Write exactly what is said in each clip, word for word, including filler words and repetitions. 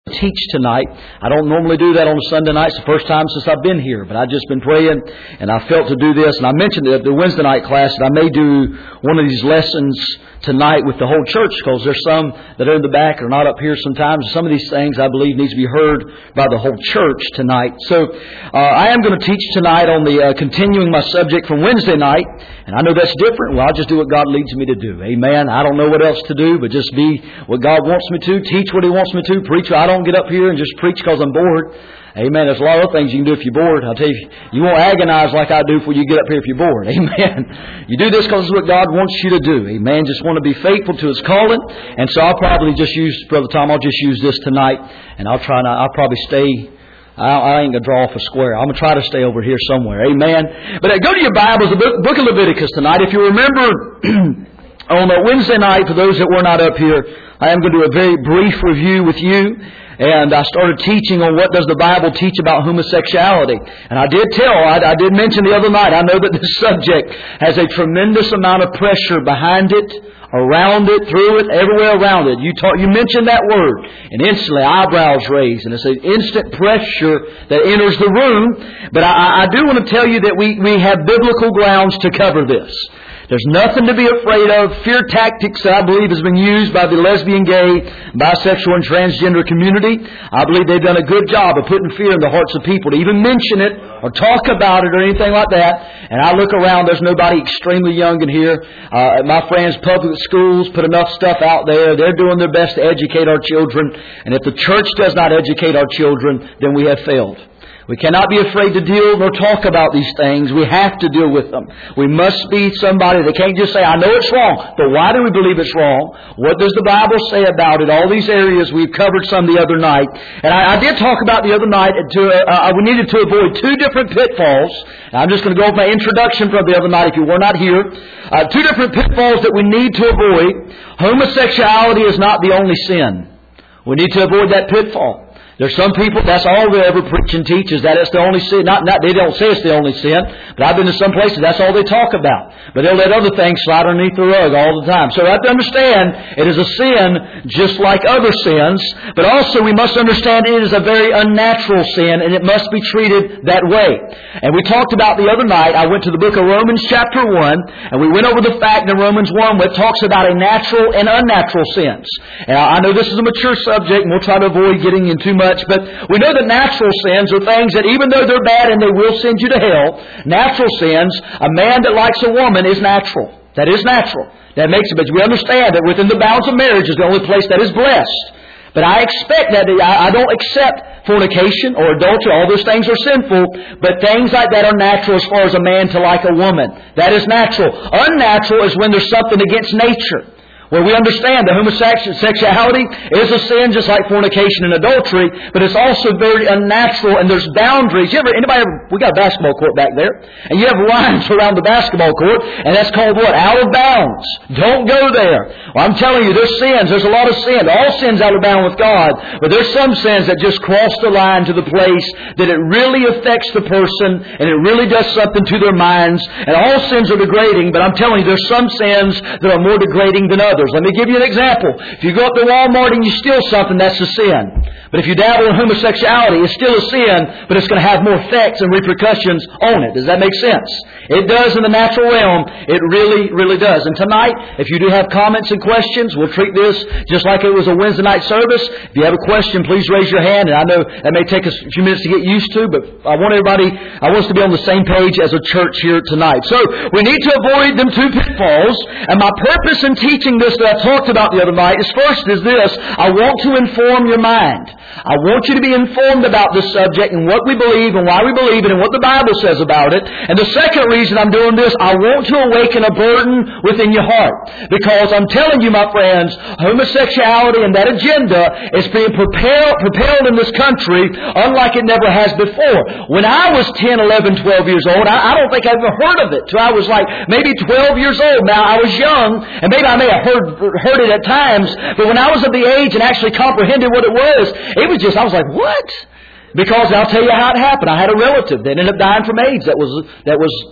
teach tonight. I don't normally do that on a Sunday night. It's the first time since I've been here, but I've just been praying and I felt to do this. And I mentioned at the Wednesday night class that I may do one of these lessons tonight with the whole church, because there's some that are in the back or not up here sometimes. Some of these things I believe needs to be heard by the whole church tonight. So uh, I am going to teach tonight on the uh, continuing my subject from Wednesday night. And I know that's different. Well, I'll just do what God leads me to do. Amen. I don't know what else to do, but just be what God wants me to, teach what He wants me to, preach. I don't get up here and just preach because I'm bored. Amen. There's a lot of things you can do if you're bored. I'll tell you, you won't agonize like I do before you get up here if you're bored. Amen. You do this because it's what God wants you to do. Amen. Just want to be faithful to His calling. And so I'll probably just use, Brother Tom, I'll just use this tonight. And I'll try not, I'll probably stay, I, I ain't going to draw off a square. I'm going to try to stay over here somewhere. Amen. But uh, go to your Bibles, the book, book of Leviticus tonight. If you remember on a Wednesday night, for those that were not up here, I am going to do a very brief review with you. And I started teaching on what does the Bible teach about homosexuality. And I did tell, I, I did mention the other night, I know that this subject has a tremendous amount of pressure behind it, around it, through it, everywhere around it. You talk, you mention that word, and instantly eyebrows raised, and it's an instant pressure that enters the room. But I, I do want to tell you that we, we have biblical grounds to cover this. There's nothing to be afraid of. Fear tactics that I believe has been used by the lesbian, gay, bisexual, and transgender community. I believe they've done a good job of putting fear in the hearts of people to even mention it or talk about it or anything like that. And I look around, there's nobody extremely young in here. Uh, my friends, public schools put enough stuff out there. They're doing their best to educate our children. And if the church does not educate our children, then we have failed. We cannot be afraid to deal nor talk about these things. We have to deal with them. We must be somebody that can't just say, I know it's wrong, but why do we believe it's wrong? What does the Bible say about it? All these areas, we've covered some the other night. And I, I did talk about the other night, to, uh, we needed to avoid two different pitfalls. And I'm just going to go over my introduction from the other night if you were not here. Uh, two different pitfalls that we need to avoid. Homosexuality is not the only sin. We need to avoid that pitfall. There's some people, that's all they ever preach and teach, is that it's the only sin. Not, not, they don't say it's the only sin, but I've been to some places, that's all they talk about. But they'll let other things slide underneath the rug all the time. So I have to understand it is a sin just like other sins, but also we must understand it is a very unnatural sin, and it must be treated that way. And we talked about the other night, I went to the book of Romans chapter one, and we went over the fact in Romans one where it talks about a natural and unnatural sins. And I know this is a mature subject, and we'll try to avoid getting in too much. But we know that natural sins are things that even though they're bad and they will send you to hell, natural sins, a man that likes a woman is natural. That is natural. That makes it, but we understand that within the bounds of marriage is the only place that is blessed. But I expect that, I don't accept fornication or adultery. All those things are sinful. But things like that are natural as far as a man to like a woman. That is natural. Unnatural is when there's something against nature. Where we understand that homosexuality is a sin just like fornication and adultery, but it's also very unnatural and there's boundaries. You ever, anybody ever, we got a basketball court back there, and you have lines around the basketball court, and that's called what? Out of bounds. Don't go there. Well, I'm telling you, there's sins. There's a lot of sin. All sin's out of bounds with God, but there's some sins that just cross the line to the place that it really affects the person, and it really does something to their minds, and all sins are degrading, but I'm telling you, there's some sins that are more degrading than others. Let me give you an example. If you go up to Walmart and you steal something, that's a sin. But if you dabble in homosexuality, it's still a sin, but it's going to have more effects and repercussions on it. Does that make sense? It does in the natural realm. It really, really does. And tonight, if you do have comments and questions, we'll treat this just like it was a Wednesday night service. If you have a question, please raise your hand. And I know that may take us a few minutes to get used to, but I want everybody, I want us to be on the same page as a church here tonight. So we need to avoid them two pitfalls. And my purpose in teaching this that I talked about the other night is first is this. I want to inform your mind. I want you to be informed about this subject and what we believe and why we believe it and what the Bible says about it. And the second reason I'm doing this, I want to awaken a burden within your heart. Because I'm telling you, my friends, homosexuality and that agenda is being propelled, propelled in this country unlike it never has before. When I was ten, eleven, twelve years old, I, I don't think I ever heard of it till I was like maybe twelve years old. Now, I was young, and maybe I may have heard, heard it at times, but when I was of the age and actually comprehended what it was, it was just, I was like, what? Because I'll tell you how it happened. I had a relative that ended up dying from AIDS that was, that was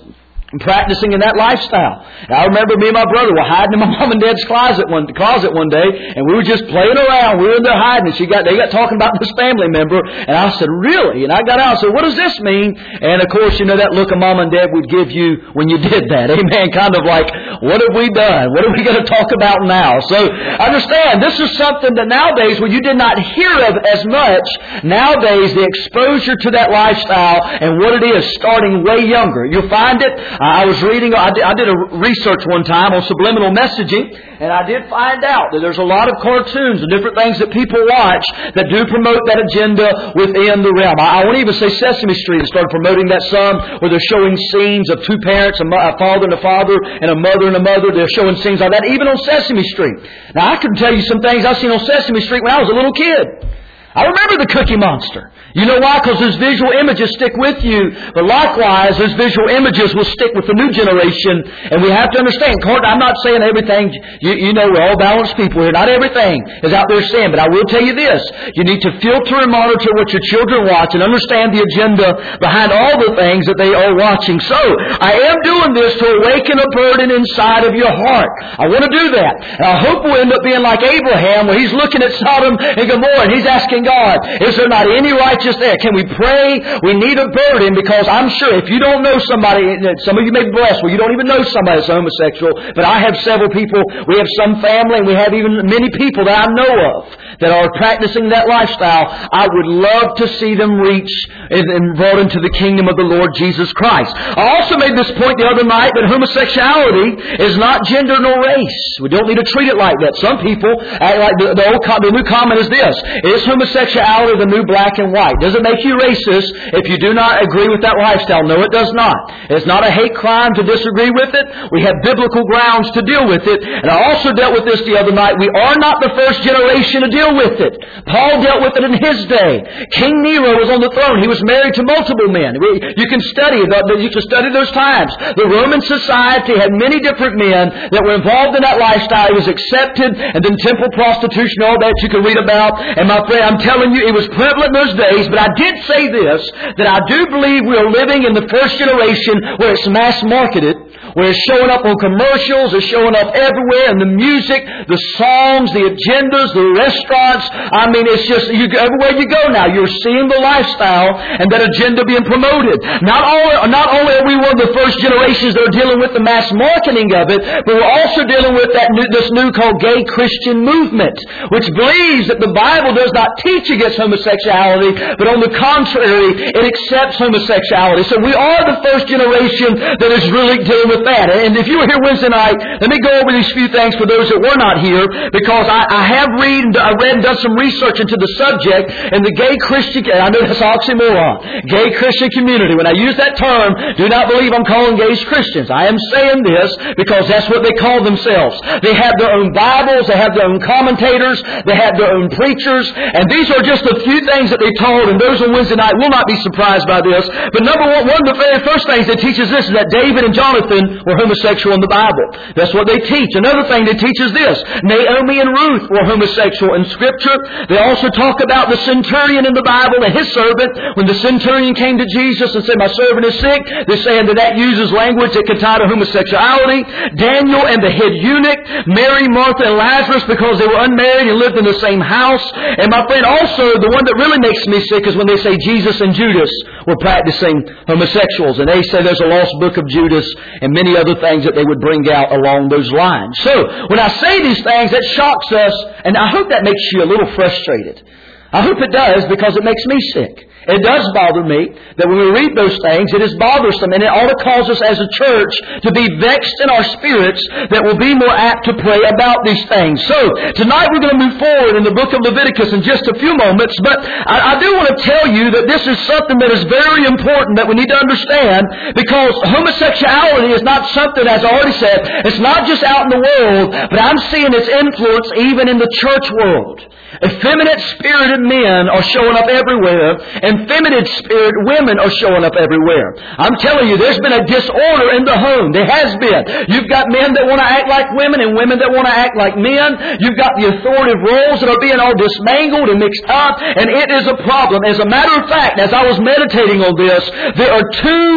and practicing in that lifestyle. And I remember me and my brother were hiding in my mom and dad's closet one closet one day, and we were just playing around. We were in there hiding, and she got they got talking about this family member, and I said, "Really?" And I got out and said, "What does this mean?" And of course, you know that look a mom and dad would give you when you did that. Amen. Kind of like, what have we done? What are we going to talk about now? So understand, this is something that nowadays, when you did not hear of as much, nowadays the exposure to that lifestyle and what it is starting way younger. You'll find it. I was reading, I did, I did a research one time on subliminal messaging, and I did find out that there's a lot of cartoons and different things that people watch that do promote that agenda within the realm. I, I won't even say Sesame Street has started promoting that some, where they're showing scenes of two parents, a, mo- a father and a father, and a mother and a mother. They're showing scenes like that, even on Sesame Street. Now, I can tell you some things I've seen on Sesame Street when I was a little kid. I remember the Cookie Monster. You know why? Because those visual images stick with you. But likewise, those visual images will stick with the new generation. And we have to understand, I'm not saying everything, you, you know, we're all balanced people here. Not everything is out there sin. But I will tell you this. You need to filter and monitor what your children watch and understand the agenda behind all the things that they are watching. So, I am doing this to awaken a burden inside of your heart. I want to do that. And I hope we'll end up being like Abraham, where he's looking at Sodom and Gomorrah and he's asking God, is there not any righteous there? Can we pray? We need a burden, because I'm sure if you don't know somebody, some of you may be blessed where you don't even know somebody that's homosexual, but I have several people, we have some family, and we have even many people that I know of that are practicing that lifestyle. I would love to see them reach and brought into the kingdom of the Lord Jesus Christ. I also made this point the other night that homosexuality is not gender nor race. We don't need to treat it like that. Some people act like the, the, old, the new comment is this: is homosexuality the new black and white? Does it make you racist if you do not agree with that lifestyle? No, it does not. It's not a hate crime to disagree with it. We have biblical grounds to deal with it. And I also dealt with this the other night. We are not the first generation to deal with it. Paul dealt with it in his day. King Nero was on the throne. He was married to multiple men. You can study you can study those times. The Roman society had many different men that were involved in that lifestyle. It was accepted, and then temple prostitution, all that you can read about. And my friend, I'm telling you, it was prevalent in those days. But I did say this, that I do believe we are living in the first generation where it's mass marketed, where it's showing up on commercials, it's showing up everywhere, and the music, the songs, the agendas, the restaurants. I mean, it's just, you, everywhere you go now, you're seeing the lifestyle and that agenda being promoted. Not only, not only are we one of the first generations that are dealing with the mass marketing of it, but we're also dealing with that new, this new called gay Christian movement, which believes that the Bible does not teach against homosexuality, but on the contrary, it accepts homosexuality. So we are the first generation that is really dealing with that. And if you were here Wednesday night, let me go over these few things for those that were not here, because I, I have read, I read and done some research into the subject, and the gay Christian, I know that's oxymoron, gay Christian community. When I use that term, do not believe I'm calling gays Christians. I am saying this because that's what they call themselves. They have their own Bibles, they have their own commentators, they have their own preachers, and these are just a few things that they told, and those on Wednesday night will not be surprised by this. But number one, one of the very first things they teach is this, is that David and Jonathan were homosexual in the Bible. That's what they teach. Another thing they teach is this: Naomi and Ruth were homosexual in Scripture. They also talk about the centurion in the Bible and his servant. When the centurion came to Jesus and said, "My servant is sick," they're saying that that uses language that could tie to homosexuality. Daniel and the head eunuch, Mary, Martha, and Lazarus, because they were unmarried and lived in the same house. And my friend, also the one that really makes me sick is when they say Jesus and Judas were practicing homosexuals, and they say there's a lost book of Judas and many other things that they would bring out along those lines. So when I say these things, that shocks us, and I hope that makes you a little frustrated. I hope it does, because it makes me sick. It does bother me that when we read those things, it is bothersome, and it ought to cause us as a church to be vexed in our spirits that will be more apt to pray about these things. So, tonight we're going to move forward in the book of Leviticus in just a few moments, but I, I do want to tell you that this is something that is very important that we need to understand, because homosexuality is not something, as I already said, it's not just out in the world, but I'm seeing its influence even in the church world. Effeminate spirited men are showing up everywhere, and feminine spirit women are showing up everywhere. I'm telling you, there's been a disorder in the home. There has been. You've got men that want to act like women and women that want to act like men. You've got the authoritative roles that are being all dismangled and mixed up, and it is a problem. As a matter of fact, as I was meditating on this, there are two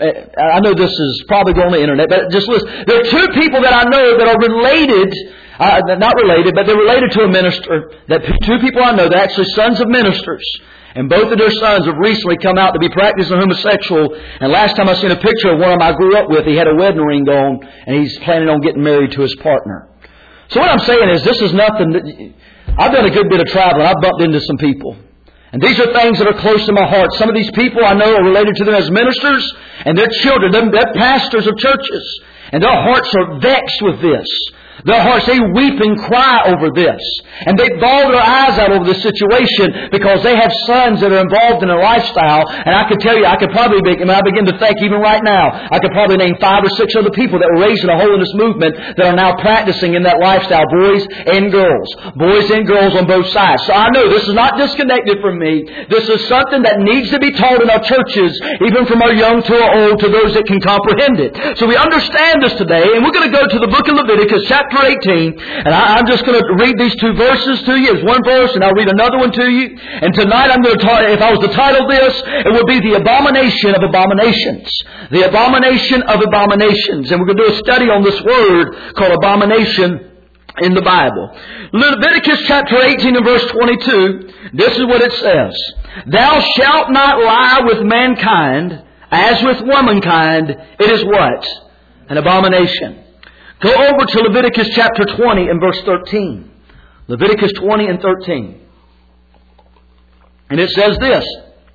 I know this is probably going on the internet, but just listen. There are two people that I know that are related, uh, not related, but they're related to a minister. That two people I know, they're actually sons of ministers. And both of their sons have recently come out to be practicing homosexual. And last time I seen a picture of one of them I grew up with, he had a wedding ring on, and he's planning on getting married to his partner. So what I'm saying is, this is nothing that... I've done a good bit of traveling. I've bumped into some people. And these are things that are close to my heart. Some of these people I know are related to them as ministers, and their children, they're pastors of churches. And their hearts are vexed with this. Their hearts, they weep and cry over this. And they bawl their eyes out over this situation because they have sons that are involved in a lifestyle. And I can tell you, I could probably, be, I, mean, I begin to think even right now, I could probably name five or six other people that were raised in a holiness movement that are now practicing in that lifestyle, boys and girls. Boys and girls on both sides. So I know this is not disconnected from me. This is something that needs to be taught in our churches, even from our young to our old, to those that can comprehend it. So we understand this today, and we're going to go to the book of Leviticus, chapter eighteen, and I, I'm just going to read these two verses to you. It's one verse, and I'll read another one to you. And tonight I'm going to talk, if I was to title this, it would be The Abomination of Abominations. The Abomination of Abominations. And we're going to do a study on this word called abomination in the Bible. Leviticus chapter eighteen and verse twenty-two, this is what it says. Thou shalt not lie with mankind, as with womankind, it is what? An abomination. Go over to Leviticus chapter twenty and verse thirteen. Leviticus twenty and thirteen. And it says this.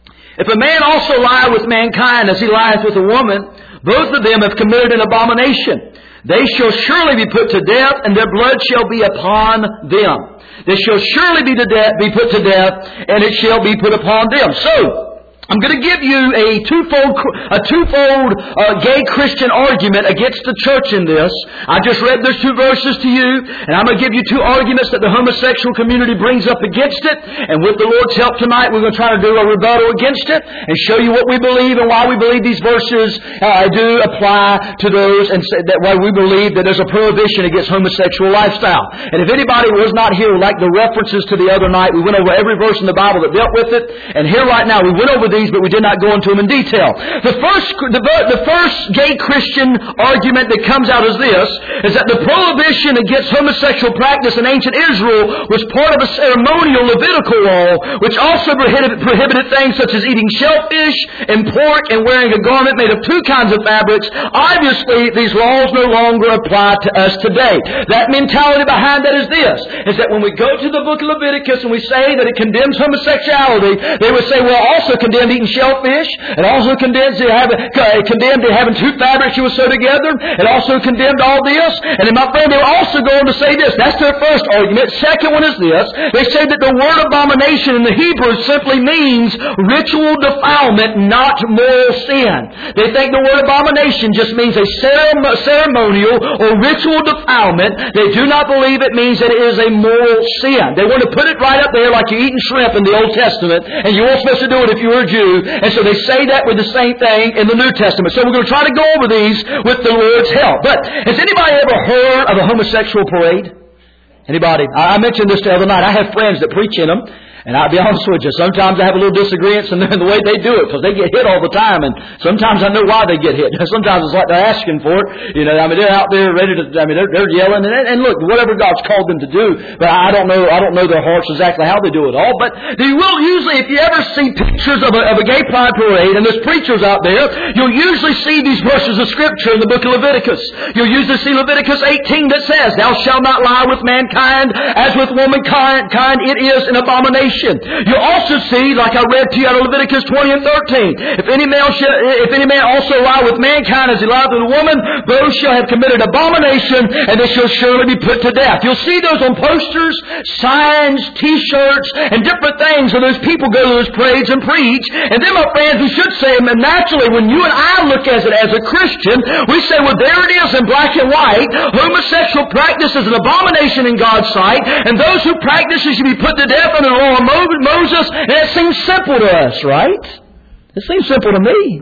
If a man also lie with mankind as he lieth with a woman, both of them have committed an abomination. They shall surely be put to death, and their blood shall be upon them. They shall surely be, to death, be put to death, and it shall be put upon them. So, I'm going to give you a twofold, a twofold uh, gay Christian argument against the church in this. I just read those two verses to you, and I'm going to give you two arguments that the homosexual community brings up against it. And with the Lord's help tonight, we're going to try to do a rebuttal against it and show you what we believe and why we believe these verses uh, do apply to those, and say that why we believe that there's a prohibition against homosexual lifestyle. And if anybody was not here, like the references to the other night, we went over every verse in the Bible that dealt with it. And here right now, we went over the but we did not go into them in detail. The first, the, the first gay Christian argument that comes out is this, is that the prohibition against homosexual practice in ancient Israel was part of a ceremonial Levitical law, which also prohibited, prohibited things such as eating shellfish and pork and wearing a garment made of two kinds of fabrics. Obviously, these laws no longer apply to us today. That mentality behind that is this, is that when we go to the book of Leviticus and we say that it condemns homosexuality, they would say, well, also condemn eating shellfish. It also condemns to have, uh, condemned to having two fabrics you were sew together. It also condemned all this. And then my friend, they were also going to say this. That's their first argument. Second one is this. They say that the word abomination in the Hebrew simply means ritual defilement, not moral sin. They think the word abomination just means a ceremonial or ritual defilement. They do not believe it means that it is a moral sin. They want to put it right up there like you're eating shrimp in the Old Testament, and you weren't supposed to do it if you were a Jew. And so they say that with the same thing in the New Testament. So we're going to try to go over these with the Lord's help. But has anybody ever heard of a homosexual parade? Anybody? I mentioned this the other night. I have friends that preach in them. And I'll be honest with you, sometimes I have a little disagreement in the way they do it, because they get hit all the time, and sometimes I know why they get hit. Sometimes it's like they're asking for it. You know, I mean, they're out there ready to, I mean, they're, they're yelling, and, and look, whatever God's called them to do, but I don't know, I don't know their hearts exactly how they do it all, but you will usually, if you ever see pictures of a, of a gay pride parade, and there's preachers out there, you'll usually see these verses of Scripture in the book of Leviticus. You'll usually see Leviticus eighteen that says, Thou shalt not lie with mankind, as with womankind, it is an abomination. You also see, like I read to you out of Leviticus twenty and thirteen, if any man shall, if any man also lie with mankind as he lieth with a woman, those shall have committed abomination, and they shall surely be put to death. You'll see those on posters, signs, T-shirts, and different things where those people go to those parades and preach. And then, my friends, we should say, and naturally, when you and I look at it as a Christian, we say, well, there it is in black and white. Homosexual practice is an abomination in God's sight, and those who practice it should be put to death under the law of Moses. And it seems simple to us, right? It seems simple to me.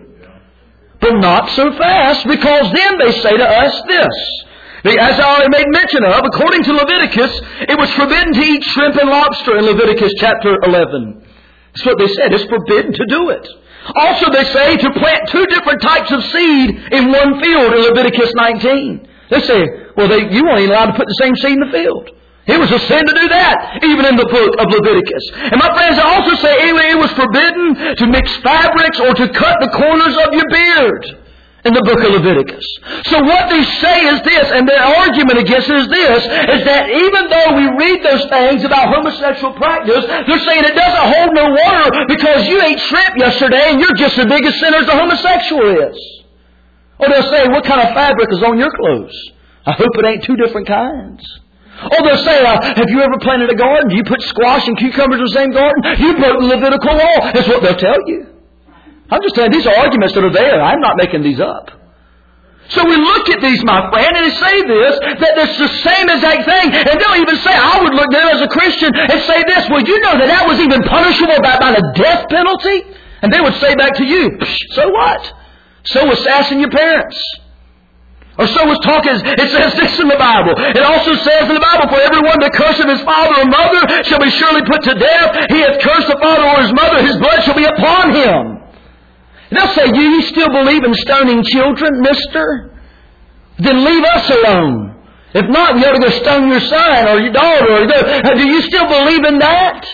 But not so fast, because then they say to us this. As I already made mention of, according to Leviticus, it was forbidden to eat shrimp and lobster in Leviticus chapter eleven. That's what they said. It's forbidden to do it. Also, they say to plant two different types of seed in one field in Leviticus nineteen. They say, well, they, you weren't even allowed to put the same seed in the field. It was a sin to do that, even in the book of Leviticus. And my friends, I also say it was forbidden to mix fabrics or to cut the corners of your beard in the book of Leviticus. So what they say is this, and their argument against it is this, is that even though we read those things about homosexual practice, they're saying it doesn't hold no water because you ate shrimp yesterday and you're just as big a sinner as the homosexual is. Or they'll say, what kind of fabric is on your clothes? I hope it ain't two different kinds. Or they'll say, uh, have you ever planted a garden? Do you put squash and cucumbers in the same garden? You broke the Levitical law. That's what they'll tell you. I'm just saying these are arguments that are there. I'm not making these up. So we look at these, my friend, and they say this, that it's the same exact thing. And they'll even say, I would look there as a Christian and say this, well, you know that that was even punishable by, by the death penalty? And they would say back to you, so what? So was sassing your parents. Or so was talking. It says this in the Bible. It also says in the Bible, for everyone that curseth his father or mother shall be surely put to death. He hath cursed the father or his mother, his blood shall be upon him. And they'll say, do you still believe in stoning children, mister? Then leave us alone. If not, you ought to go stone your son or your daughter. Or go, do you still believe in that?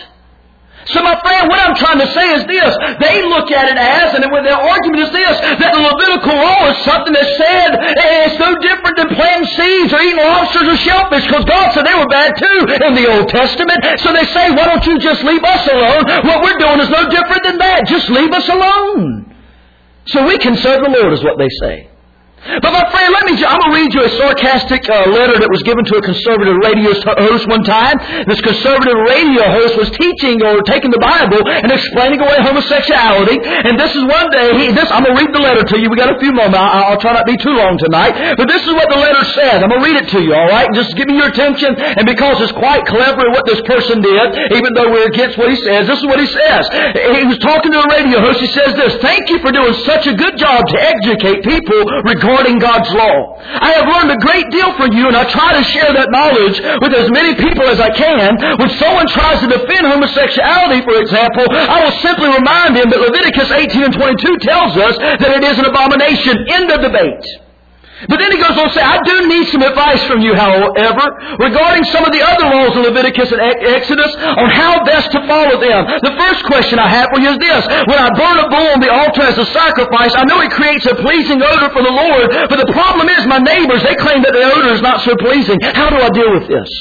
So my friend, what I'm trying to say is this. They look at it as, and their argument is this, that the Levitical law is something that's said, it's no different than planting seeds or eating lobsters or shellfish, because God said they were bad too in the Old Testament. So they say, why don't you just leave us alone? What we're doing is no different than that. Just leave us alone. So we can serve the Lord, is what they say. But my friend, let me, I'm going to read you a sarcastic uh, letter that was given to a conservative radio host one time. This conservative radio host was teaching or taking the Bible and explaining away homosexuality. And this is one day, he, this, I'm going to read the letter to you. We got a few moments. I'll, I'll try not to be too long tonight. But this is what the letter says. I'm going to read it to you, all right? Just give me your attention. And because it's quite clever what this person did, even though we're against what he says, this is what he says. He was talking to a radio host. He says this, thank you for doing such a good job to educate people regarding God's law. I have learned a great deal from you, and I try to share that knowledge with as many people as I can. When someone tries to defend homosexuality, for example, I will simply remind them that Leviticus eighteen and twenty-two tells us that it is an abomination. End of debate. But then he goes on to say, I do need some advice from you, however, regarding some of the other laws in Leviticus and Exodus on how best to follow them. The first question I have for you is this. When I burn a bull on the altar as a sacrifice, I know it creates a pleasing odor for the Lord, but the problem is my neighbors, they claim that the odor is not so pleasing. How do I deal with this?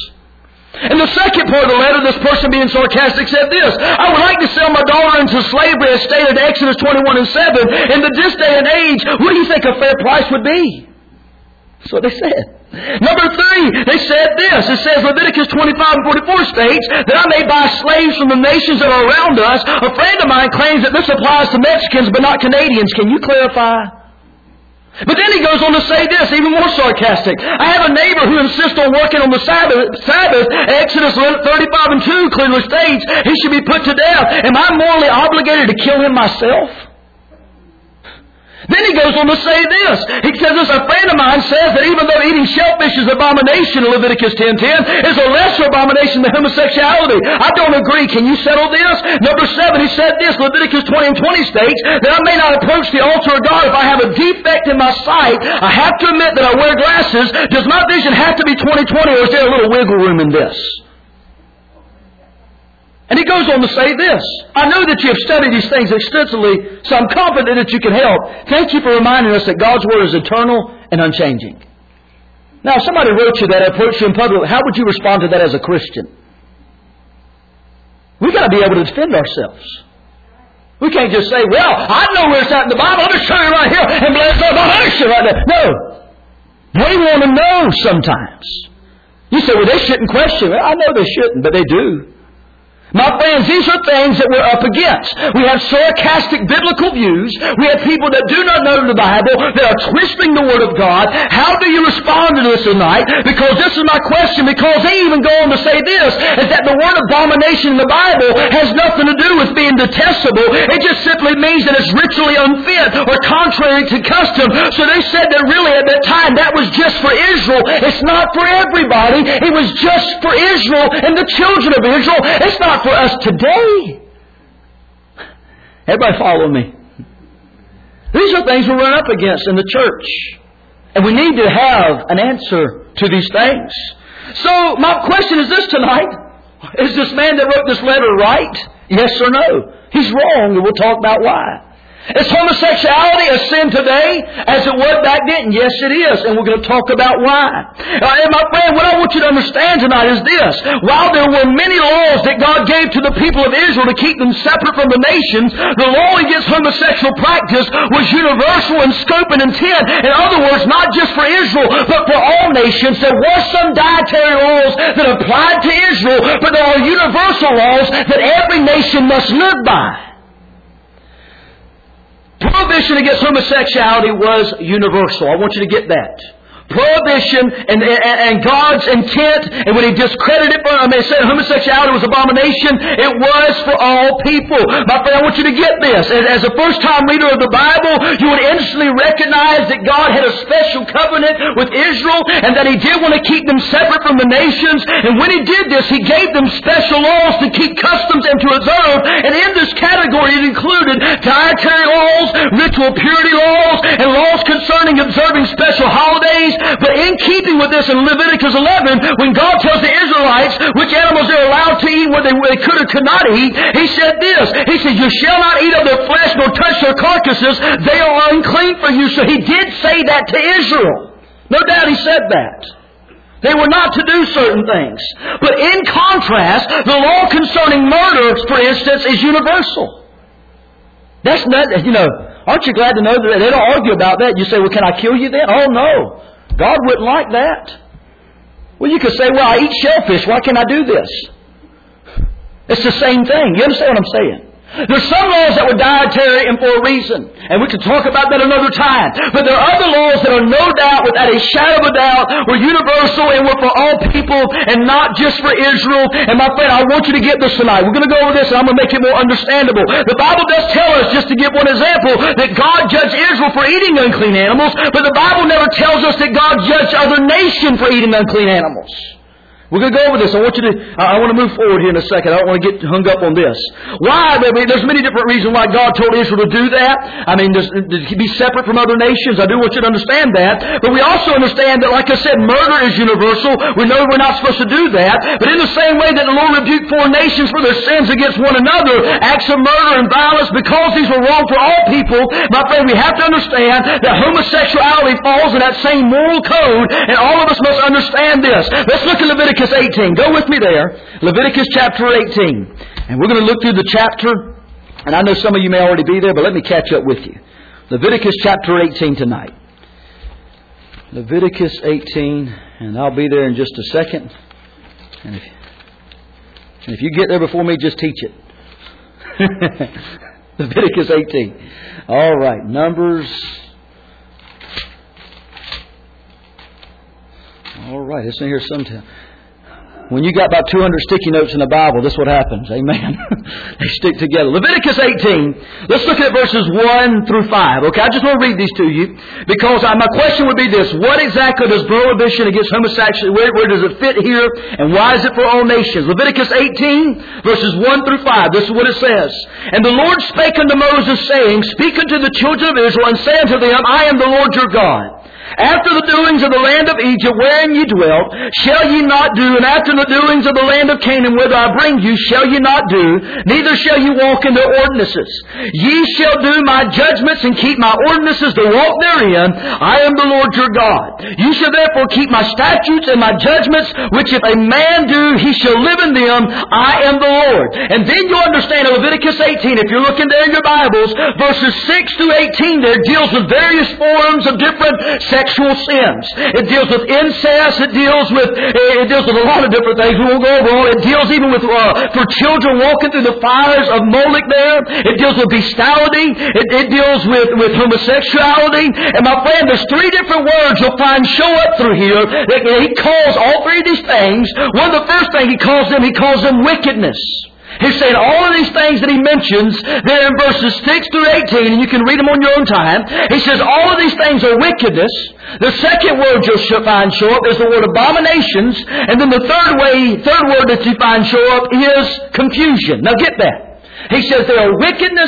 In the second part of the letter, this person being sarcastic said this, I would like to sell my daughter into slavery as stated in Exodus twenty-one and seven. In this day and age, what do you think a fair price would be? That's what they said. Number three, they said this. It says Leviticus twenty-five and forty-four states that I may buy slaves from the nations that are around us. A friend of mine claims that this applies to Mexicans but not Canadians. Can you clarify? But then he goes on to say this, even more sarcastic. I have a neighbor who insists on working on the Sabbath. Sabbath, Exodus thirty-five and two clearly states he should be put to death. Am I morally obligated to kill him myself? Then he goes on to say this. He says this, a friend of mine says that even though eating shellfish is an abomination in Leviticus ten ten, is a lesser abomination than homosexuality. I don't agree. Can you settle this? Number seven, he said this, Leviticus twenty and twenty states that I may not approach the altar of God if I have a defect in my sight. I have to admit that I wear glasses. Does my vision have to be twenty twenty, or is there a little wiggle room in this? And he goes on to say this. I know that you have studied these things extensively, so I'm confident that you can help. Thank you for reminding us that God's Word is eternal and unchanging. Now, if somebody wrote you that, approached you in public, how would you respond to that as a Christian? We've got to be able to defend ourselves. We can't just say, well, I know where it's at in the Bible. I'll just show you right here and bless God. I'll show you right there. No. They want to know sometimes. You say, well, they shouldn't question. Well, I know they shouldn't, but they do. My friends, these are things that we're up against. We have sarcastic biblical views. We have people that do not know the Bible, that are twisting the Word of God. How do you respond to this tonight? Because this is my question, because they even go on to say this, is that the word abomination in the Bible has nothing to do with being detestable. It just simply means that it's ritually unfit or contrary to custom. So they said that really at that time that was just for Israel. It's not for everybody. It was just for Israel and the children of Israel. It's not for us today. Everybody follow me. These are things we run up against in the church. And we need to have an answer to these things. So my question is this tonight. Is this man that wrote this letter right? Yes or no? He's wrong, and we'll talk about why. Is homosexuality a sin today as it was back then? Yes, it is. And we're going to talk about why. Uh, and my friend, what I want you to understand tonight is this. While there were many laws that God gave to the people of Israel to keep them separate from the nations, the law against homosexual practice was universal in scope and intent. In other words, not just for Israel, but for all nations. There were some dietary laws that applied to Israel, but there are universal laws that every nation must live by. Prohibition against homosexuality was universal. I want you to get that. Prohibition and, and, and God's intent, and when He discredited it, I mean, said homosexuality was abomination, it was for all people. My friend, I want you to get this. As a first-time reader of the Bible, you would instantly recognize that God had a special covenant with Israel, and that He did want to keep them separate from the nations. And when He did this, He gave them special laws to keep customs and to observe. And in this category, it included dietary laws, ritual purity laws, and laws concerning observing special holidays. But in keeping with this in Leviticus eleven, when God tells the Israelites which animals they're allowed to eat, what they, what they could or could not eat, He said this. He said, you shall not eat of their flesh nor touch their carcasses. They are unclean for you. So He did say that to Israel. No doubt He said that. They were not to do certain things. But in contrast, the law concerning murder, for instance, is universal. That's not, you know, aren't you glad to know that they don't argue about that? You say, well, can I kill you then? Oh, no. God wouldn't like that. Well, you could say, well, I eat shellfish. Why can't I do this? It's the same thing. You understand what I'm saying? There's some laws that were dietary and for a reason. And we could talk about that another time. But there are other laws that are no doubt, without a shadow of a doubt, were universal and were for all people and not just for Israel. And my friend, I want you to get this tonight. We're going to go over this and I'm going to make it more understandable. The Bible does tell us, just to give one example, that God judged Israel for eating unclean animals. But the Bible never tells us that God judged other nations for eating unclean animals. We're going to go over this. I want you to, I want to move forward here in a second. I don't want to get hung up on this. Why? There's many different reasons why God told Israel to do that. I mean, to be separate from other nations. I do want you to understand that. But we also understand that, like I said, murder is universal. We know we're not supposed to do that. But in the same way that the Lord rebuked foreign nations for their sins against one another, acts of murder and violence, because these were wrong for all people, my friend, we have to understand that homosexuality falls in that same moral code, and all of us must understand this. Let's look at Leviticus eighteen. Go with me there. Leviticus chapter eighteen. And we're going to look through the chapter. And I know some of you may already be there, but let me catch up with you. Leviticus chapter eighteen tonight. Leviticus eighteen. And I'll be there in just a second. And if, and if you get there before me, just teach it. Leviticus eighteen. All right. Numbers. All right. It's in here sometime. When you got about two hundred sticky notes in the Bible, this is what happens. Amen. They stick together. Leviticus eighteen. Let's look at verses one through five. Okay, I just want to read these to you because I, my question would be this. What exactly does prohibition against homosexuality, where, where does it fit here, and why is it for all nations? Leviticus eighteen, verses one through five. This is what it says. And the Lord spake unto Moses, saying, Speak unto the children of Israel, and say unto them, I am the Lord your God. After the doings of the land of Egypt, wherein ye dwelt, shall ye not do, and after the doings of the land of Canaan, whither I bring you, shall ye not do, neither shall ye walk in their ordinances. Ye shall do my judgments, and keep my ordinances to walk therein. I am the Lord your God. You shall therefore keep my statutes and my judgments, which if a man do, he shall live in them. I am the Lord. And then you'll understand in Leviticus eighteen, if you're looking there in your Bibles, verses six through eighteen there deals with various forms of different sexual sins. It deals with incest. It deals with it deals with a lot of different things. We won't go over all. It deals even with uh, for children walking through the fires of Moloch. There, it deals with bestiality. It, it deals with with homosexuality. And my friend, there's three different words you'll find show up through here. That he calls all three of these things. One of the first things he calls them, he calls them wickedness. He's saying all of these things that he mentions there in verses six through eighteen, and you can read them on your own time. He says all of these things are wickedness. The second word you'll find show up is the word abominations. And then the third way, third word that you find show up is confusion. Now get that. He says there are wickedness,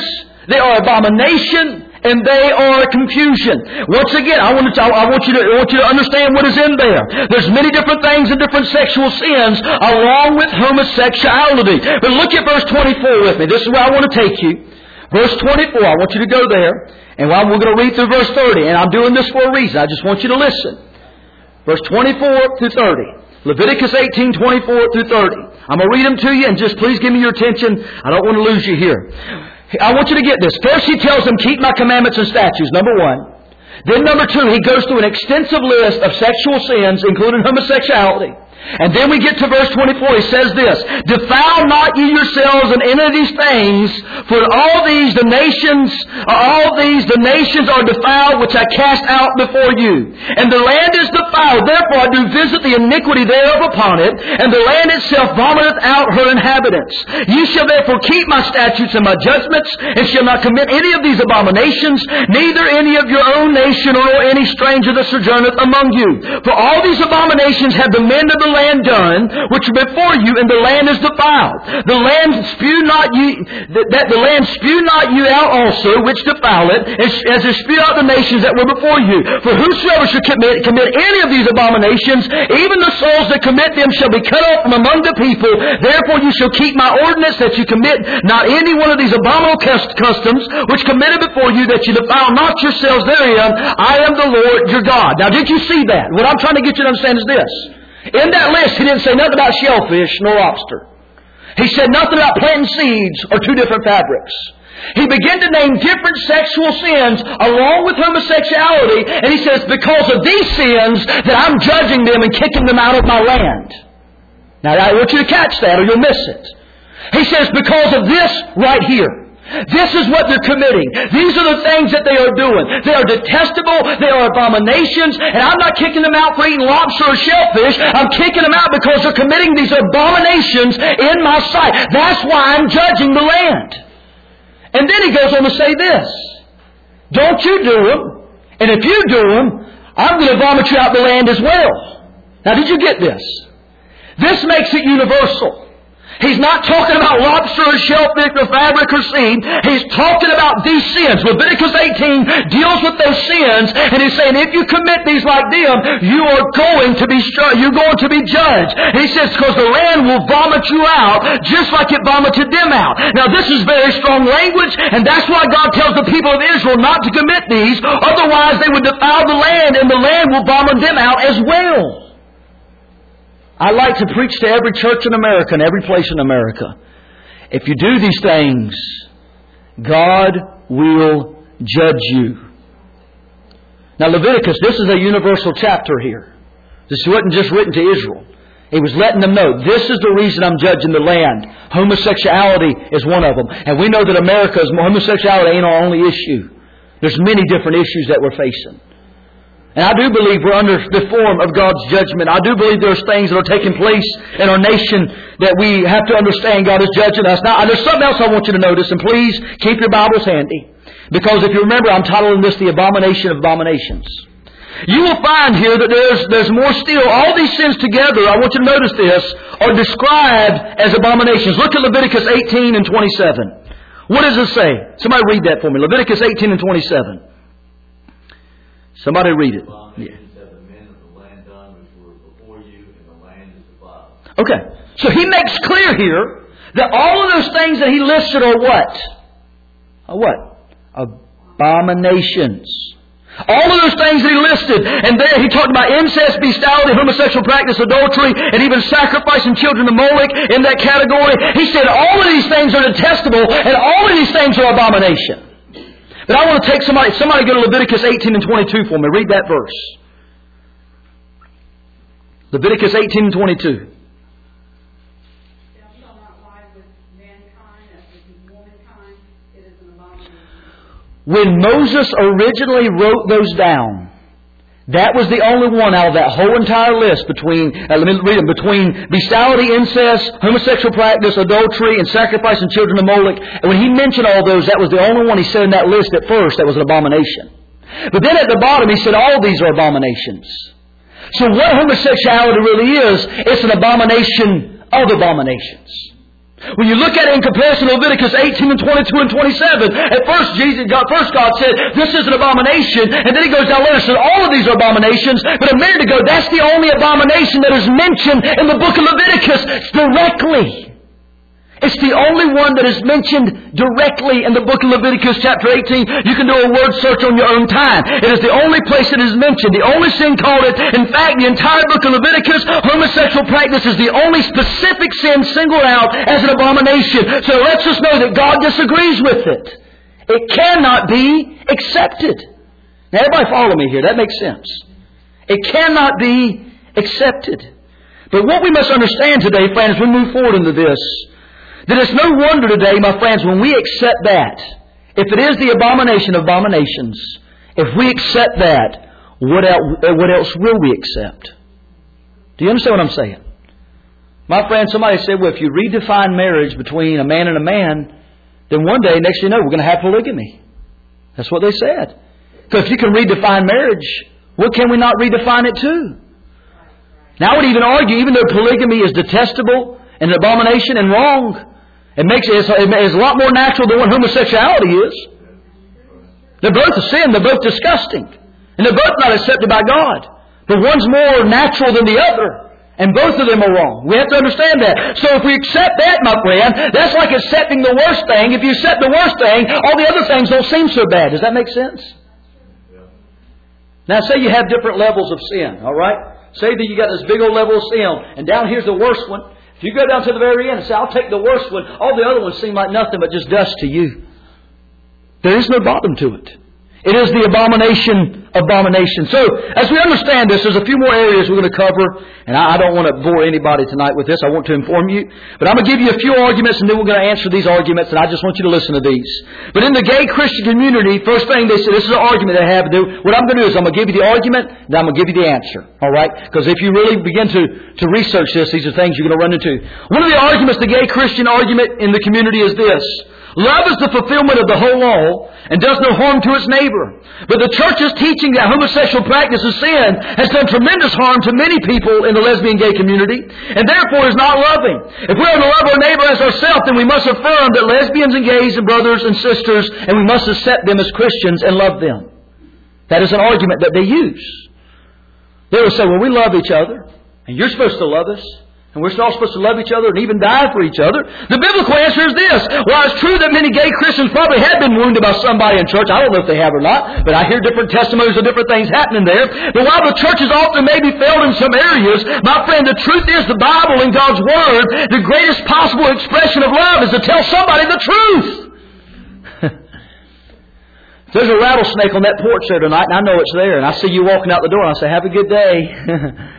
They are abomination and they are confusion. Once again, I want, to, I, want you to, I want you to understand what is in there. There's many different things and different sexual sins along with homosexuality. But look at verse twenty-four with me. This is where I want to take you. Verse twenty-four, I want you to go there. And we're going to read through verse thirty. And I'm doing this for a reason. I just want you to listen. Verse twenty-four through thirty. Leviticus eighteen, twenty-four through thirty. I'm going to read them to you and just please give me your attention. I don't want to lose you here. I want you to get this. First he tells them, keep my commandments and statutes, number one. Then number two, he goes through an extensive list of sexual sins, including homosexuality. And then we get to verse twenty-four. He says this, defile not ye yourselves in any of these things, for all these the nations, all these the nations are defiled, which I cast out before you. And the land is defiled, therefore I do visit the iniquity thereof upon it, and the land itself vomiteth out her inhabitants. Ye shall therefore keep my statutes and my judgments, and shall not commit any of these abominations, neither any of your own nation, or any stranger that sojourneth among you. For all these abominations have the men of the land done, which are before you, and the land is defiled. The land spew not ye, that the land spew not you out also, which defile it, as it spew out the nations that were before you. For whosoever shall commit, commit any of these abominations, even the souls that commit them shall be cut off from among the people. Therefore you shall keep my ordinance, that you commit not any one of these abominable customs, which committed before you, that you defile not yourselves therein. I am the Lord your God. Now did you see that? What I'm trying to get you to understand is this. In that list, he didn't say nothing about shellfish nor lobster. He said nothing about planting seeds or two different fabrics. He began to name different sexual sins along with homosexuality, and he says, because of these sins that I'm judging them and kicking them out of my land. Now, I want you to catch that or you'll miss it. He says, because of this right here. This is what they're committing. These are the things that they are doing. They are detestable. They are abominations. And I'm not kicking them out for eating lobster or shellfish. I'm kicking them out because they're committing these abominations in my sight. That's why I'm judging the land. And then he goes on to say this. Don't you do them. And if you do them, I'm going to vomit you out the land as well. Now did you get this? This makes it universal. He's not talking about lobster or shellfish or fabric or seed. He's talking about these sins. Leviticus eighteen deals with those sins, and he's saying if you commit these like them, you are going to be you're going to be judged. He says because the land will vomit you out just like it vomited them out. Now this is very strong language, and that's why God tells the people of Israel not to commit these. Otherwise they would defile the land, and the land will vomit them out as well. I like to preach to every church in America and every place in America. If you do these things, God will judge you. Now Leviticus, this is a universal chapter here. This wasn't just written to Israel. He was letting them know, this is the reason I'm judging the land. Homosexuality is one of them. And we know that America's homosexuality ain't our only issue. There's many different issues that we're facing. And I do believe we're under the form of God's judgment. I do believe there's things that are taking place in our nation that we have to understand God is judging us. Now, there's something else I want you to notice, and please keep your Bibles handy. Because if you remember, I'm titling this The Abomination of Abominations. You will find here that there's, there's more still. All these sins together, I want you to notice this, are described as abominations. Look at Leviticus eighteen and twenty-seven. What does it say? Somebody read that for me. Leviticus eighteen and twenty-seven. Somebody read it. Yeah. Okay. So he makes clear here that all of those things that he listed are what? Are what? Abominations. All of those things that he listed. And there he talked about incest, bestiality, homosexual practice, adultery, and even sacrificing children to Moloch in that category. He said all of these things are detestable and all of these things are abomination. But I want to take somebody, somebody go to Leviticus eighteen and twenty-two for me. Read that verse. Leviticus eighteen and twenty-two. When Moses originally wrote those down, that was the only one out of that whole entire list between, uh, let me read them, between bestiality, incest, homosexual practice, adultery, and sacrificing children to Moloch. And when he mentioned all those, that was the only one he said in that list at first that was an abomination. But then at the bottom he said all these are abominations. So what homosexuality really is, it's an abomination of abominations. When you look at it in comparison to Leviticus eighteen and twenty-two and twenty-seven, at first Jesus, God, first God said, this is an abomination, and then He goes down later and says, all of these are abominations, but a minute ago, that's the only abomination that is mentioned in the book of Leviticus directly. It's the only one that is mentioned directly in the book of Leviticus chapter eighteen. You can do a word search on your own time. It is the only place it is mentioned. The only sin called it. In fact, the entire book of Leviticus, homosexual practice is the only specific sin singled out as an abomination. So it lets us know that God disagrees with it. It cannot be accepted. Now everybody follow me here. That makes sense. It cannot be accepted. But what we must understand today, friends, as we move forward into this, that it's no wonder today, my friends, when we accept that, if it is the abomination of abominations, if we accept that, what else, what else will we accept? Do you understand what I'm saying? My friend, somebody said, well, if you redefine marriage between a man and a man, then one day, next thing you know, we're going to have polygamy. That's what they said. So if you can redefine marriage, what can we not redefine it to? Now I would even argue, even though polygamy is detestable and an abomination and wrong, It makes it, it's a lot more natural than what homosexuality is. They're both a sin. They're both disgusting. And they're both not accepted by God. But one's more natural than the other. And both of them are wrong. We have to understand that. So if we accept that, my friend, that's like accepting the worst thing. If you accept the worst thing, all the other things don't seem so bad. Does that make sense? Now say you have different levels of sin. All right? Say that you got this big old level of sin. And down here's the worst one. If you go down to the very end and say, I'll take the worst one, all the other ones seem like nothing but just dust to you. There is no bottom to it. It is the abomination of abomination. So, as we understand this, there's a few more areas we're going to cover. And I don't want to bore anybody tonight with this. I want to inform you. But I'm going to give you a few arguments and then we're going to answer these arguments. And I just want you to listen to these. But in the gay Christian community, first thing they say, this is an argument they have to do. What I'm going to do is I'm going to give you the argument, then I'm going to give you the answer. Alright? Because if you really begin to, to research this, these are things you're going to run into. One of the arguments, the gay Christian argument in the community is this. Love is the fulfillment of the whole law and does no harm to its neighbor. But the church's teaching that homosexual practice is sin has done tremendous harm to many people in the lesbian gay community and therefore is not loving. If we are to love our neighbor as ourselves, then we must affirm that lesbians and gays and brothers and sisters, and we must accept them as Christians and love them. That is an argument that they use. They will say, well, we love each other and you're supposed to love us. And we're all supposed to love each other and even die for each other. The biblical answer is this. While it's true that many gay Christians probably have been wounded by somebody in church, I don't know if they have or not, but I hear different testimonies of different things happening there. But while the church has often maybe failed in some areas, my friend, the truth is the Bible and God's Word, the greatest possible expression of love is to tell somebody the truth. There's a rattlesnake on that porch there tonight, and I know it's there, and I see you walking out the door, and I say, have a good day.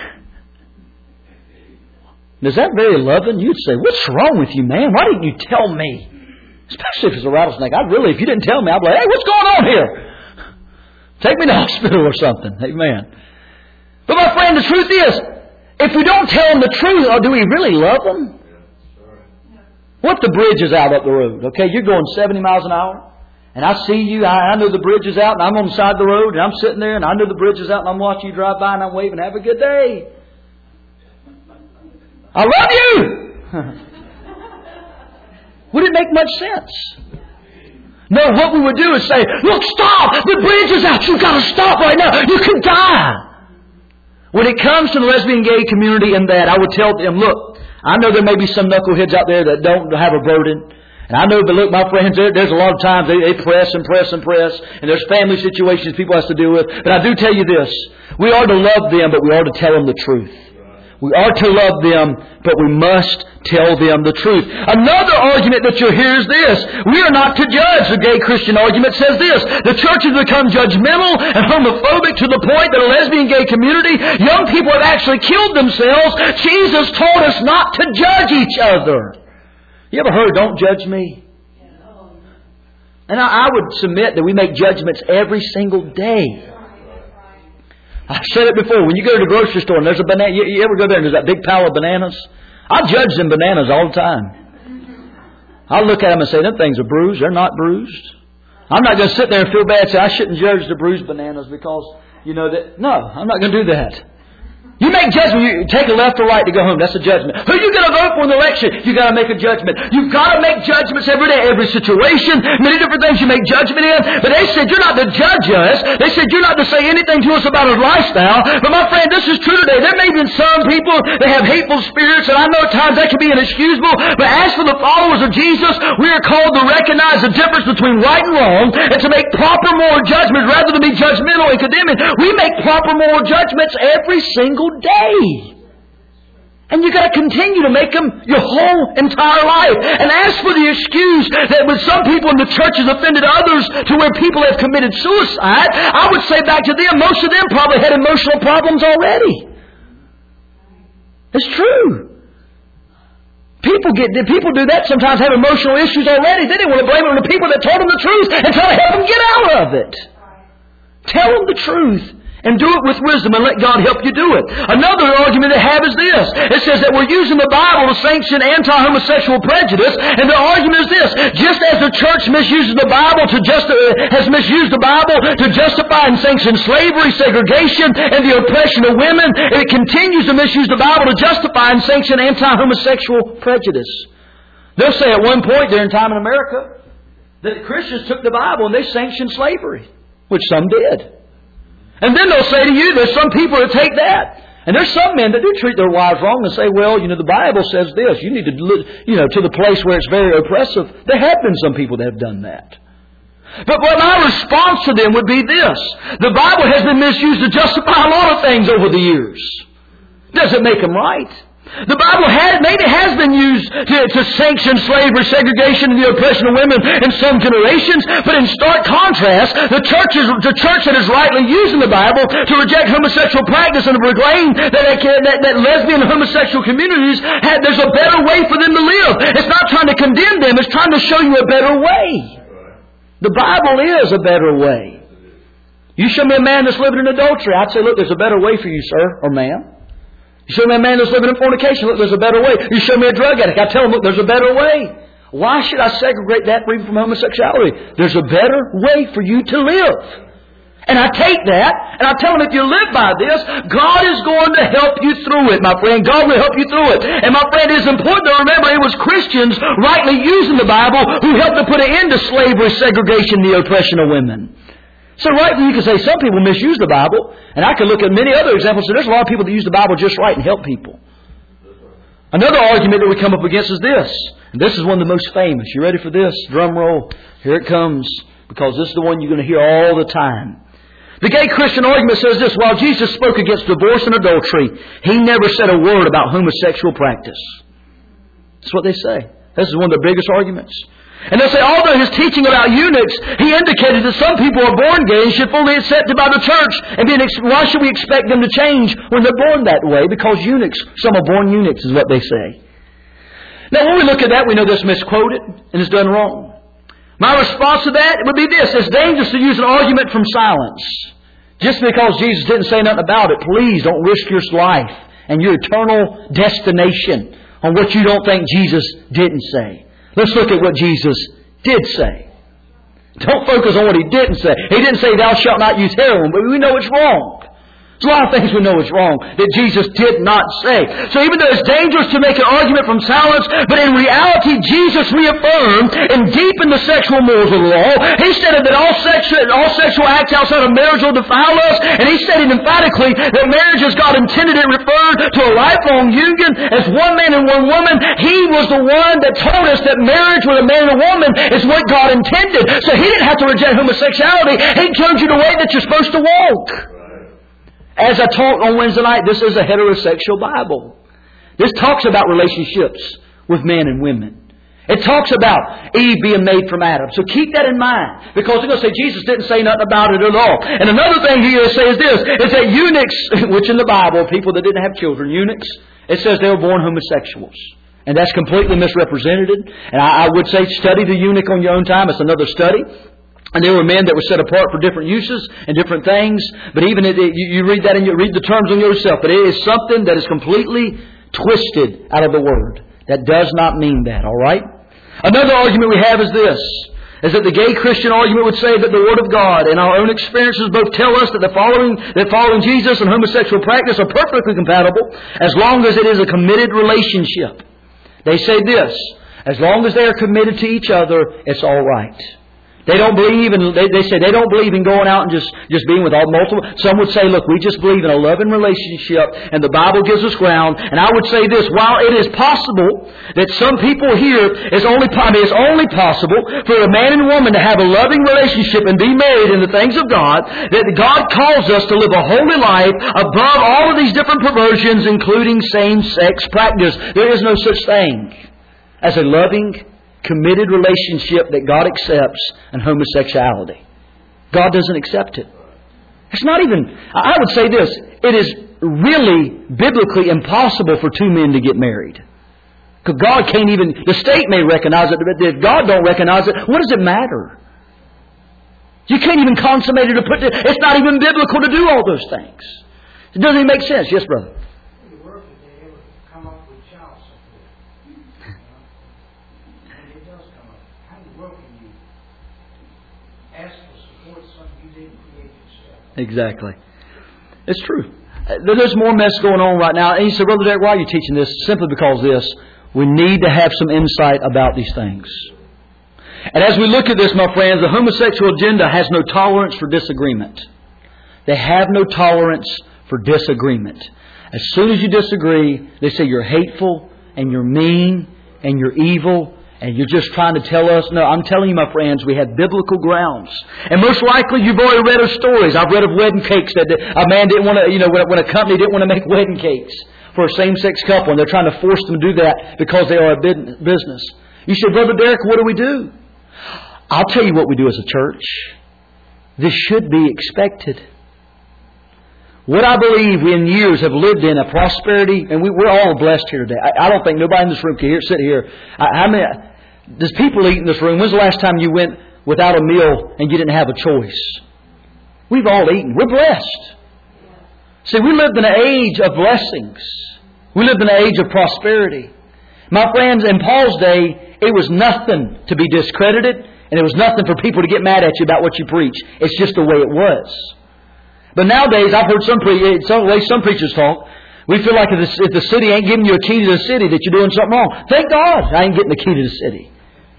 Is that very loving? You'd say, what's wrong with you, man? Why didn't you tell me? Especially if it's a rattlesnake. I'd really, if you didn't tell me, I'd be like, hey, what's going on here? Take me to the hospital or something. Amen. But my friend, the truth is, if we don't tell them the truth, or do we really love them? What if the bridge is out up the road? Okay, you're going seventy miles an hour. And I see you, I, I know the bridge is out, and I'm on the side of the road, and I'm sitting there, and I know the bridge is out, and I'm watching you drive by, and I'm waving, have a good day. I love you! Would it make much sense? No, what we would do is say, look, stop! The bridge is out! You've got to stop right now! You can die! When it comes to the lesbian gay community and that, I would tell them, look, I know there may be some knuckleheads out there that don't have a burden. And I know, but look, my friends, there, there's a lot of times they, they press and press and press. And there's family situations people have to deal with. But I do tell you this. We are to love them, but we are to tell them the truth. We are to love them, but we must tell them the truth. Another argument that you'll hear is this. We are not to judge. The gay Christian argument says this. The church has become judgmental and homophobic to the point that a lesbian gay community, young people have actually killed themselves. Jesus told us not to judge each other. You ever heard, don't judge me? And I, I would submit that we make judgments every single day. I've said it before. When you go to the grocery store and there's a banana, you, you ever go there and there's that big pile of bananas? I judge them bananas all the time. I look at them and say, them things are bruised. They're not bruised. I'm not going to sit there and feel bad and say, I shouldn't judge the bruised bananas because, you know, that. No, I'm not going to do that. You make judgment. You take a left or right to go home. That's a judgment. Who you going to vote for in the election? You got to make a judgment. You've got to make judgments every day, every situation, many different things you make judgment in. But they said you're not to judge us. They said you're not to say anything to us about our lifestyle. But my friend, this is true today. There may be some people that have hateful spirits, and I know at times that can be inexcusable. But as for the followers of Jesus, we are called to recognize the difference between right and wrong, and to make proper moral judgments rather than be judgmental and condemning. We make proper moral judgments every single day. And you've got to continue to make them your whole entire life. And as for the excuse that with some people in the church has offended others to where people have committed suicide, I would say back to them, most of them probably had emotional problems already. It's true. People get people do that sometimes, have emotional issues already. Then they want to blame it on the people that told them the truth and try to help them get out of it. Tell them the truth. And do it with wisdom and let God help you do it. Another argument they have is this. It says that we're using the Bible to sanction anti-homosexual prejudice. And the argument is this. Just as the church misuses the Bible to just, uh, has misused the Bible to justify and sanction slavery, segregation, and the oppression of women, it continues to misuse the Bible to justify and sanction anti-homosexual prejudice. They'll say at one point during time in America that Christians took the Bible and they sanctioned slavery, which some did. And then they'll say to you, there's some people that take that. And there's some men that do treat their wives wrong and say, well, you know, the Bible says this. You need to, you know, to the place where it's very oppressive. There have been some people that have done that. But what my response to them would be this. The Bible has been misused to justify a lot of things over the years. Does it make them right? The Bible has, maybe has been used to, to sanction slavery, segregation, and the oppression of women in some generations. But in stark contrast, the church, is, the church that is rightly using the Bible to reject homosexual practice and to proclaim that, that, that lesbian and homosexual communities, have, there's a better way for them to live. It's not trying to condemn them. It's trying to show you a better way. The Bible is a better way. You show me a man that's living in adultery, I'd say, look, there's a better way for you, sir or ma'am. You show me a man that's living in fornication, look, there's a better way. You show me a drug addict, I tell him, look, there's a better way. Why should I segregate that even from homosexuality? There's a better way for you to live. And I take that, and I tell them, if you live by this, God is going to help you through it, my friend. God will help you through it. And my friend, it is important to remember it was Christians rightly using the Bible who helped to put an end to slavery, segregation, and the oppression of women. So rightly you can say some people misuse the Bible, and I can look at many other examples. So there's a lot of people that use the Bible just right and help people. Another argument that we come up against is this. And this is one of the most famous. You ready for this? Drum roll. Here it comes. Because this is the one you're going to hear all the time. The gay Christian argument says this. While Jesus spoke against divorce and adultery, He never said a word about homosexual practice. That's what they say. This is one of the biggest arguments. And they say, although His teaching about eunuchs, He indicated that some people are born gay and should fully accepted by the church. And being, why should we expect them to change when they're born that way? Because eunuchs, some are born eunuchs is what they say. Now when we look at that, we know this misquoted and is done wrong. My response to that would be this. It's dangerous to use an argument from silence. Just because Jesus didn't say nothing about it, please don't risk your life and your eternal destination on what you don't think Jesus didn't say. Let's look at what Jesus did say. Don't focus on what He didn't say. He didn't say, thou shalt not use heroin, but we know it's wrong. There's a lot of things we know is wrong that Jesus did not say. So even though it's dangerous to make an argument from silence, but in reality Jesus reaffirmed and deepened the sexual morals of the law. He said that all sexual, all sexual acts outside of marriage will defile us. And He said it emphatically that marriage as God intended it referred to a lifelong union as one man and one woman. He was the one that told us that marriage with a man and a woman is what God intended. So He didn't have to reject homosexuality. He told you the way that you're supposed to walk. As I taught on Wednesday night, this is a heterosexual Bible. This talks about relationships with men and women. It talks about Eve being made from Adam. So keep that in mind. Because they're going to say Jesus didn't say nothing about it at all. And another thing He's going to say is this. Is that eunuchs, which in the Bible, people that didn't have children, eunuchs, it says they were born homosexuals. And that's completely misrepresented. And I, I would say study the eunuch on your own time. It's another study. And there were men that were set apart for different uses and different things. But even it, you, you read that and you read the terms on yourself. But it is something that is completely twisted out of the Word. That does not mean that, all right? Another argument we have is this. is that the gay Christian argument would say that the Word of God and our own experiences both tell us that the following, that following Jesus and homosexual practice are perfectly compatible as long as it is a committed relationship. They say this, as long as they are committed to each other, it's all right. They don't believe in, they, they say they don't believe in going out and just, just being with all multiple. Some would say, look, we just believe in a loving relationship and the Bible gives us ground. And I would say this, while it is possible that some people here, it's only, I mean, it's only possible for a man and woman to have a loving relationship and be married in the things of God, that God calls us to live a holy life above all of these different perversions, including same-sex practice. There is no such thing as a loving, committed relationship that God accepts and homosexuality. God doesn't accept it. It's not even, I would say this, it is really biblically impossible for two men to get married. Because God can't even, the state may recognize it, but if God don't recognize it, what does it matter? You can't even consummate it or put it, it's not even biblical to do all those things. It doesn't even make sense. Yes, brother? Exactly. It's true. There's more mess going on right now. And you say, Brother Derek, why are you teaching this? Simply because this. We need to have some insight about these things. And as we look at this, my friends, the homosexual agenda has no tolerance for disagreement. They have no tolerance for disagreement. As soon as you disagree, they say you're hateful and you're mean and you're evil. And you're just trying to tell us, no, I'm telling you, my friends, we have biblical grounds. And most likely you've already read of stories. I've read of wedding cakes that a man didn't want to, you know, when a company didn't want to make wedding cakes for a same-sex couple. And they're trying to force them to do that because they are a business. You say, Brother Derek, what do we do? I'll tell you what we do as a church. This should be expected. What I believe we in years have lived in a prosperity, and we, we're all blessed here today. I, I don't think nobody in this room can hear, sit here. I, how many, there's people eat in this room. When's the last time you went without a meal and you didn't have a choice? We've all eaten. We're blessed. See, we lived in an age of blessings. We lived in an age of prosperity. My friends, in Paul's day, it was nothing to be discredited, and it was nothing for people to get mad at you about what you preach. It's just the way it was. But nowadays, I've heard some, pre- some way some preachers talk. We feel like if the, if the city ain't giving you a key to the city, that you're doing something wrong. Thank God I ain't getting the key to the city.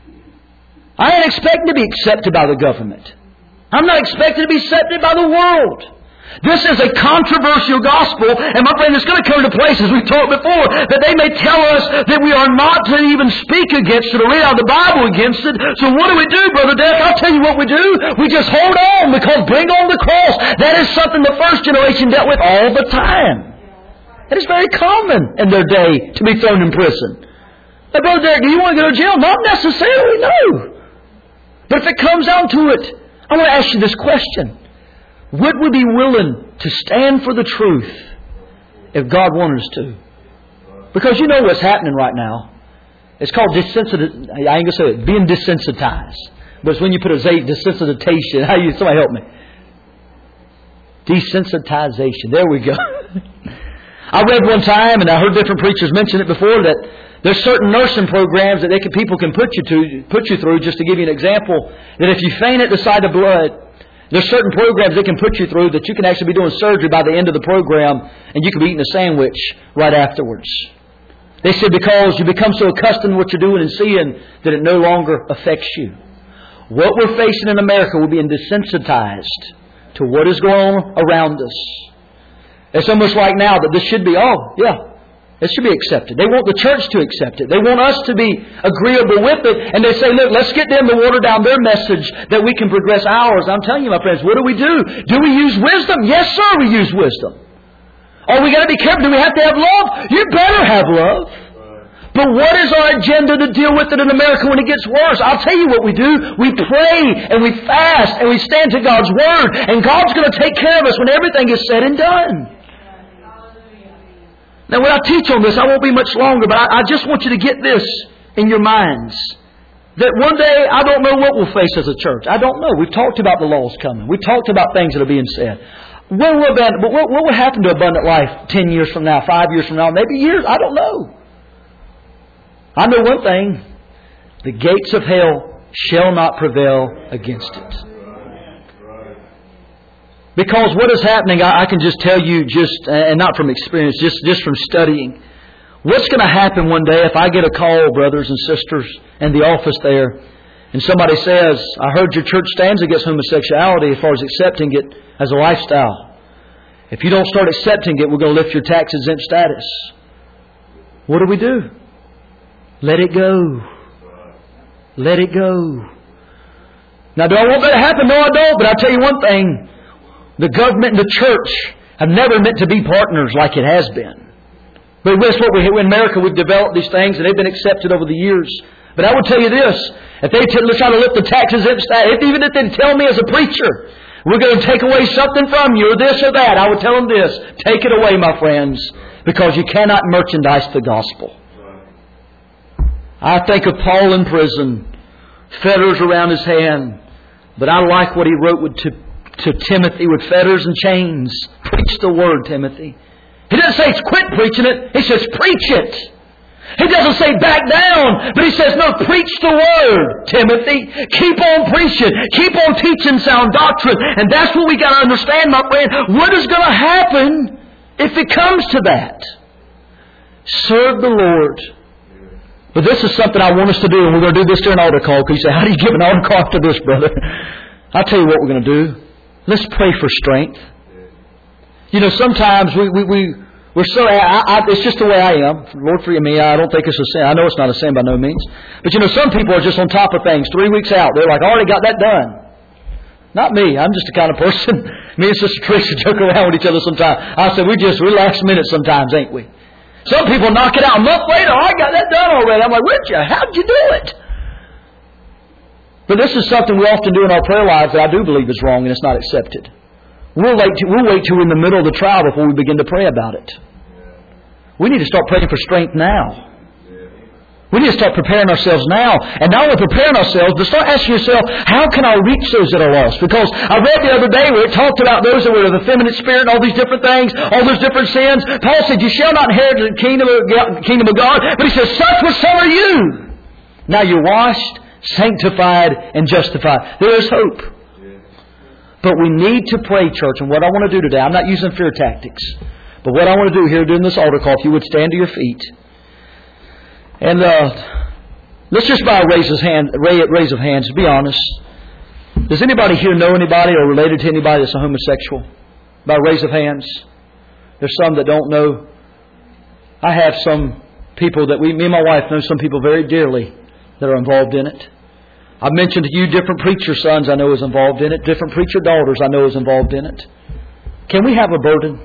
I ain't expecting to be accepted by the government. I'm not expecting to be accepted by the world. This is a controversial gospel, and my friend, it's going to come to places we've talked before that they may tell us that we are not to even speak against it or read out the Bible against it. So what do we do, Brother Derek? I'll tell you what we do. We just hold on, because bring on the cross. That is something the first generation dealt with all the time. It is very common in their day to be thrown in prison. Hey, Brother Derek, do you want to go to jail? Not necessarily, no. But if it comes down to it, I want to ask you this question. Would we be willing to stand for the truth if God wanted us to? Because you know what's happening right now. It's called desensitization. I ain't going to say it. Being desensitized. But it's when you put a Z, desensitization. How you? Somebody help me. Desensitization. There we go. I read one time, and I heard different preachers mention it before, that there's certain nursing programs that they can, people can put you to, put you through. Just to give you an example, that if you faint at the sight of blood, there's certain programs they can put you through that you can actually be doing surgery by the end of the program, and you can be eating a sandwich right afterwards. They said because you become so accustomed to what you're doing and seeing that it no longer affects you. What we're facing in America, we're being desensitized to what is going on around us. It's almost like now that this should be, oh, yeah, it should be accepted. They want the church to accept it. They want us to be agreeable with it. And they say, look, let's get them to water down their message that we can progress ours. I'm telling you, my friends, what do we do? Do we use wisdom? Yes, sir, we use wisdom. Oh, we got to be careful. Do we have to have love? You better have love. But what is our agenda to deal with it in America when it gets worse? I'll tell you what we do. We pray and we fast and we stand to God's Word. And God's going to take care of us when everything is said and done. Now, when I teach on this, I won't be much longer, but I, I just want you to get this in your minds. That one day, I don't know what we'll face as a church. I don't know. We've talked about the laws coming. We've talked about things that are being said. When will, but what, what will happen to abundant life ten years from now, five years from now, maybe years? I don't know. I know one thing. The gates of hell shall not prevail against it. Because what is happening, I, I can just tell you, just and not from experience, just, just from studying. What's going to happen one day if I get a call, brothers and sisters, in the office there, and somebody says, I heard your church stands against homosexuality as far as accepting it as a lifestyle. If you don't start accepting it, we're going to lift your tax exempt status. What do we do? Let it go. Let it go. Now, do I want that to happen? No, I don't. But I'll tell you one thing. The government and the church have never meant to be partners like it has been. But that's what we in America, we've developed these things and they've been accepted over the years. But I will tell you this. If they t- try to lift the taxes, even if they tell me as a preacher, we're going to take away something from you or this or that, I would tell them this. Take it away, my friends, because you cannot merchandise the gospel. I think of Paul in prison, fetters around his hand. But I like what he wrote with to, to Timothy with fetters and chains. Preach the word, Timothy. He doesn't say quit preaching it. He says preach it. He doesn't say back down. But he says, no, preach the word, Timothy. Keep on preaching. Keep on teaching sound doctrine. And that's what we got to understand, my friend. What is going to happen if it comes to that? Serve the Lord. But this is something I want us to do, and we're going to do this during altar call. Because you say, how do you give an altar call after this, brother? I'll tell you what we're going to do. Let's pray for strength. You know, sometimes we, we, we, we're so, I, I, it's just the way I am. Lord, forgive me, I don't think it's a sin. I know it's not a sin by no means. But you know, some people are just on top of things. Three weeks out, they're like, I already got that done. Not me. I'm just the kind of person. Me and Sister Teresa joke around with each other sometimes. I said, we just, we're last minute sometimes, ain't we? Some people knock it out a month later. Oh, I got that done already. I'm like, would you? How'd you do it? But this is something we often do in our prayer lives that I do believe is wrong and it's not accepted. We'll wait, to, we'll wait till we're in the middle of the trial before we begin to pray about it. We need to start praying for strength now. We need to start preparing ourselves now. And not only preparing ourselves, but start asking yourself, how can I reach those that are lost? Because I read the other day where it talked about those that were of the feminine spirit and all these different things, all those different sins. Paul said, you shall not inherit the kingdom of, kingdom of God. But he says, such were some of you. Now you're washed, sanctified, and justified. There is hope. But we need to pray, church. And what I want to do today, I'm not using fear tactics. But what I want to do here during this altar call, if you would stand to your feet. And uh, let's just by a raise of, hand, raise of hands, be honest. Does anybody here know anybody or related to anybody that's a homosexual? By a raise of hands. There's some that don't know. I have some people that we, me and my wife know some people very dearly that are involved in it. I've mentioned to you different preacher sons I know is involved in it. Different preacher daughters I know is involved in it. Can we have a burden?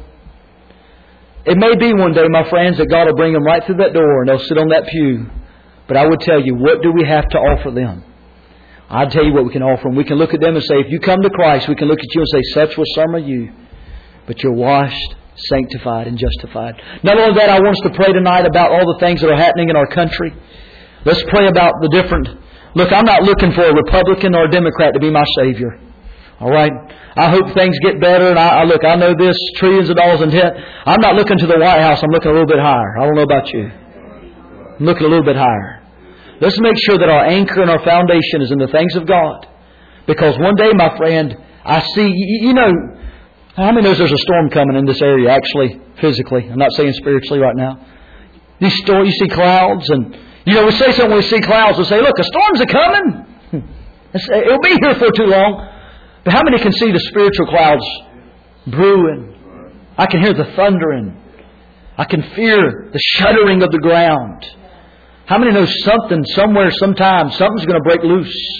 It may be one day, my friends, that God will bring them right through that door and they'll sit on that pew. But I would tell you, what do we have to offer them? I'll tell you what we can offer them. We can look at them and say, if you come to Christ, we can look at you and say, such was some of you. But you're washed, sanctified, and justified. Not only that, I want us to pray tonight about all the things that are happening in our country. Let's pray about the different... Look, I'm not looking for a Republican or a Democrat to be my Savior. All right? I hope things get better. And I, I look, I know this, trillions of dollars in debt. I'm not looking to the White House. I'm looking a little bit higher. I don't know about you. I'm looking a little bit higher. Let's make sure that our anchor and our foundation is in the things of God. Because one day, my friend, I see, you, you know, how many knows there's a storm coming in this area, actually, physically? I'm not saying spiritually right now. These storms, you see clouds and... You know, we say something when we see clouds. We say, look, a storm's a-coming. It'll be here for too long. But how many can see the spiritual clouds brewing? I can hear the thundering. I can fear the shuddering of the ground. How many know something, somewhere, sometime, something's going to break loose?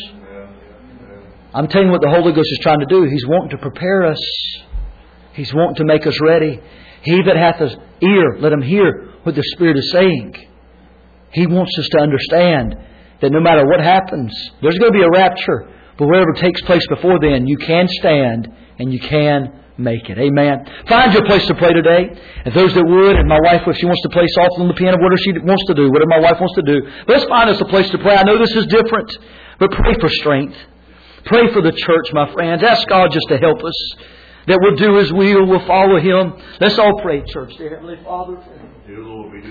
I'm telling you what the Holy Ghost is trying to do. He's wanting to prepare us. He's wanting to make us ready. He that hath an ear, let him hear what the Spirit is saying. He wants us to understand that no matter what happens, there's going to be a rapture. But whatever takes place before then, you can stand and you can make it. Amen. Find your place to pray today. And those that would, and my wife, if she wants to play softly on the piano, whatever she wants to do, whatever my wife wants to do. Let's find us a place to pray. I know this is different, but pray for strength. Pray for the church, my friends. Ask God just to help us. That we'll do His will, we'll follow Him. Let's all pray, church. Dear Heavenly Father. Dear Lord, we do.